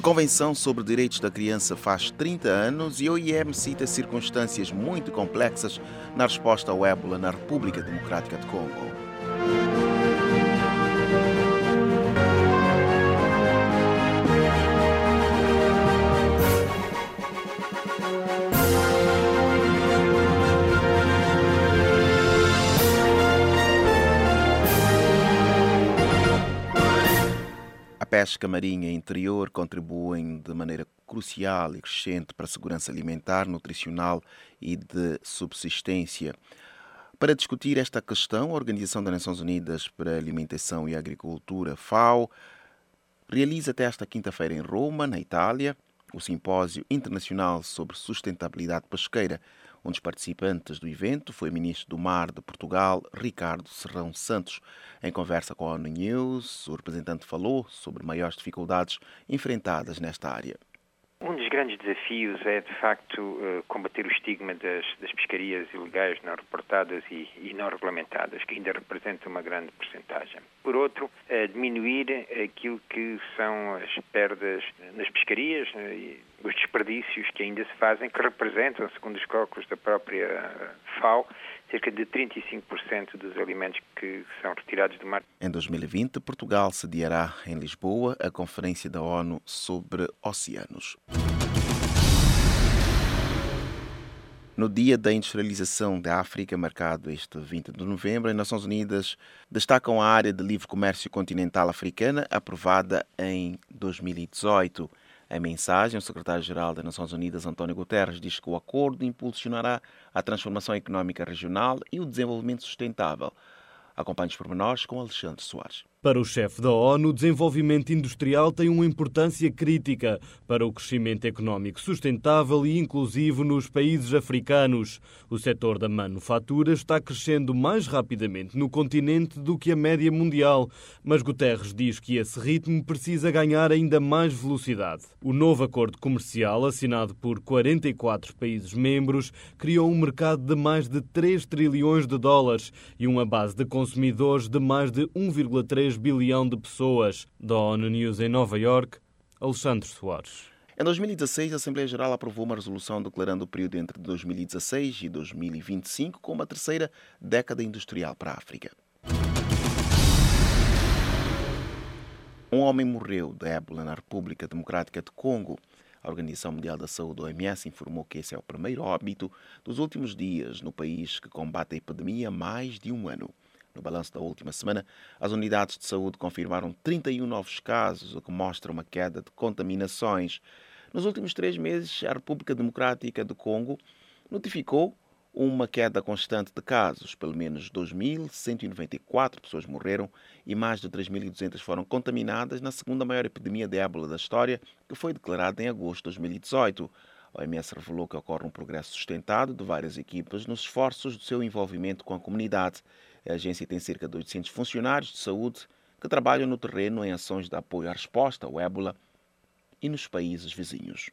Convenção sobre Direitos da Criança faz 30 anos e a OIM cita circunstâncias muito complexas na resposta ao ébola na República Democrática de Congo. A pesca marinha interior contribuem de maneira crucial e crescente para a segurança alimentar, nutricional e de subsistência. Para discutir esta questão, a Organização das Nações Unidas para a Alimentação e Agricultura, FAO, realiza até esta quinta-feira em Roma, na Itália, o Simpósio Internacional sobre Sustentabilidade Pesqueira. Um dos participantes do evento foi o Ministro do Mar de Portugal, Ricardo Serrão Santos. Em conversa com a ONU News, o representante falou sobre maiores dificuldades enfrentadas nesta área. Um dos grandes desafios é, de facto, combater o estigma das pescarias ilegais não reportadas e não regulamentadas, que ainda representa uma grande percentagem. Por outro, diminuir aquilo que são as perdas nas pescarias e os desperdícios que ainda se fazem, que representam, segundo os cálculos da própria FAO, cerca de 35% dos alimentos que são retirados do mar. Em 2020, Portugal sediará em Lisboa a Conferência da ONU sobre Oceanos. No Dia da Industrialização da África, marcado este 20 de novembro, as Nações Unidas destacam a Área de Livre Comércio Continental Africana, aprovada em 2018. Em mensagem, o secretário-geral das Nações Unidas, António Guterres, diz que o acordo impulsionará a transformação económica regional e o desenvolvimento sustentável. Acompanhe os pormenores com Alexandre Soares. Para o chefe da ONU, o desenvolvimento industrial tem uma importância crítica para o crescimento económico sustentável e inclusivo nos países africanos. O setor da manufatura está crescendo mais rapidamente no continente do que a média mundial, mas Guterres diz que esse ritmo precisa ganhar ainda mais velocidade. O novo acordo comercial, assinado por 44 países membros, criou um mercado de mais de 3 trilhões de dólares e uma base de consumidores de mais de 1,3 bilhão de pessoas. Da ONU News em Nova Iorque, Alexandre Soares. Em 2016, a Assembleia Geral aprovou uma resolução declarando o período entre 2016 e 2025 como a terceira década industrial para a África. Um homem morreu de ébola na República Democrática de Congo. A Organização Mundial da Saúde, OMS, informou que esse é o primeiro óbito dos últimos dias no país que combate a epidemia há mais de um ano. No balanço da última semana, as unidades de saúde confirmaram 31 novos casos, o que mostra uma queda de contaminações. Nos últimos 3 meses, a República Democrática do Congo notificou uma queda constante de casos. Pelo menos 2.194 pessoas morreram e mais de 3.200 foram contaminadas na segunda maior epidemia de ébola da história, que foi declarada em agosto de 2018. A OMS revelou que ocorre um progresso sustentado de várias equipas nos esforços do seu envolvimento com a comunidade. A agência tem cerca de 800 funcionários de saúde que trabalham no terreno em ações de apoio à resposta ao ébola e nos países vizinhos.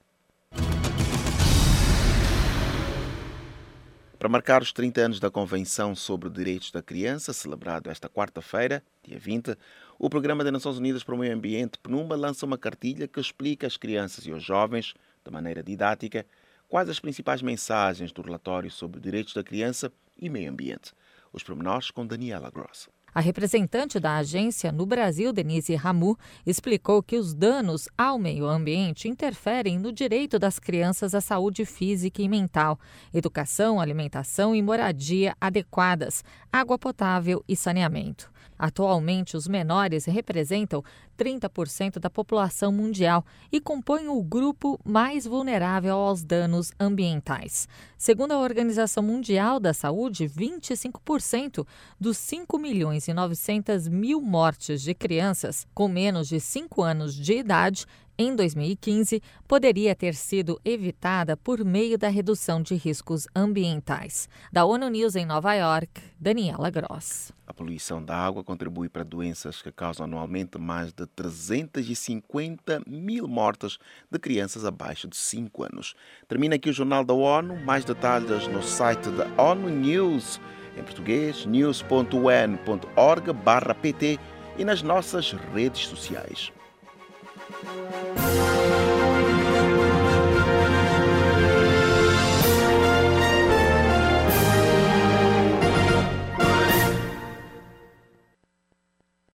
Para marcar os 30 anos da Convenção sobre Direitos da Criança, celebrado esta quarta-feira, dia 20, o Programa das Nações Unidas para o Meio Ambiente, PNUMA, lança uma cartilha que explica às crianças e aos jovens, de maneira didática, quais as principais mensagens do relatório sobre direitos da criança e meio ambiente. Os pormenores com Daniela Gross. A representante da agência no Brasil, Denise Ramu, explicou que os danos ao meio ambiente interferem no direito das crianças à saúde física e mental, educação, alimentação e moradia adequadas, água potável e saneamento. Atualmente, os menores representam 30% da população mundial e compõem o grupo mais vulnerável aos danos ambientais. Segundo a Organização Mundial da Saúde, 25% dos 5.900.000 mortes de crianças com menos de 5 anos de idade em 2015 poderia ter sido evitada por meio da redução de riscos ambientais. Da ONU News em Nova Iorque, Daniela Gross. A poluição da água contribui para doenças que causam anualmente mais de 350.000 mortes de crianças abaixo de 5 anos. Termina aqui o Jornal da ONU. Mais detalhes no site da ONU News, em português, news.un.org/pt e nas nossas redes sociais.